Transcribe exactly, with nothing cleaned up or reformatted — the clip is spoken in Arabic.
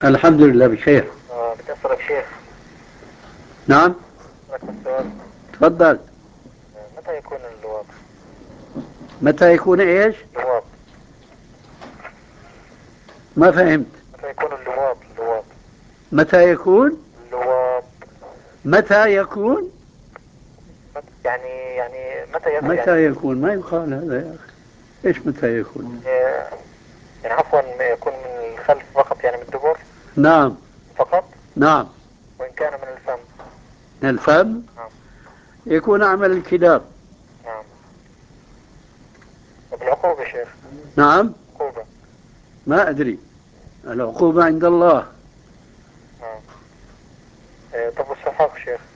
الحمد لله بخير. آه بدي أسألك شيخ. نعم. أسألك السؤال. تفضل. آه متى يكون اللواط؟ متى يكون ايش؟ لواط. ما فهمت. متى يكون اللواط اللواط متى يكون؟ اللواط. متى يكون؟ مت يعني يعني متى يصل يعني. متى يكون؟ ما يقال هذا يا أخي. إيش متى يكون؟ آه يعني عفوا يكون من الخلف فقط يعني من الدبر نعم. فقط. نعم. وإن كان من الفم. من الفم نعم. يكون عمل الكلاب. نعم. طب العقوبة يا شيخ. نعم. عقوبة. ما أدري، العقوبة عند الله. نعم. آه طب والصحاح شيخ.